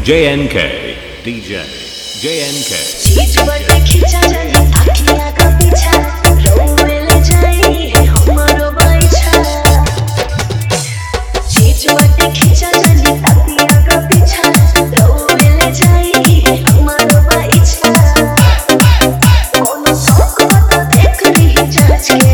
JNK DJ JNK चीज बटे खिंचा जानी आखियां का पीछा रोवे ले जाई है हमारो बाइछा चीज बटे खिंचा जानी आखियां का पीछा रोवे ले जाई है हमारो बाइछा कोनो शौक बता देख रही जांच के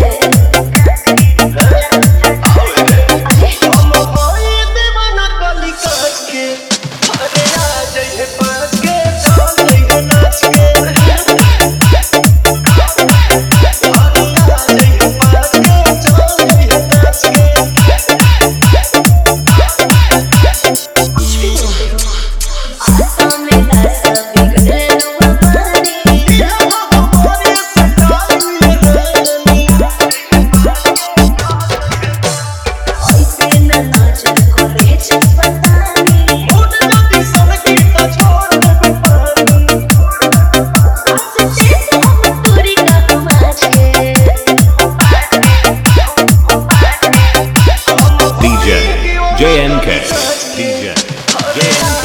JNK DJ JNK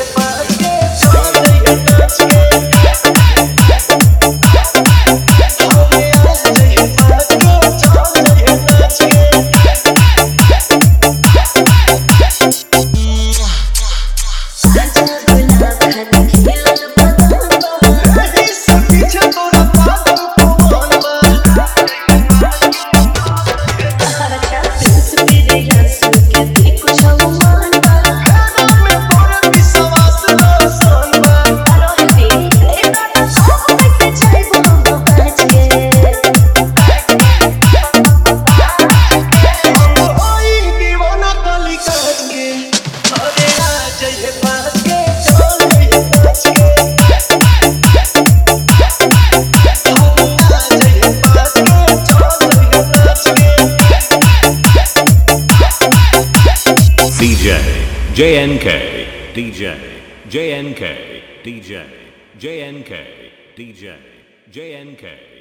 DJ JNK DJ JNK DJ JNK DJ JNK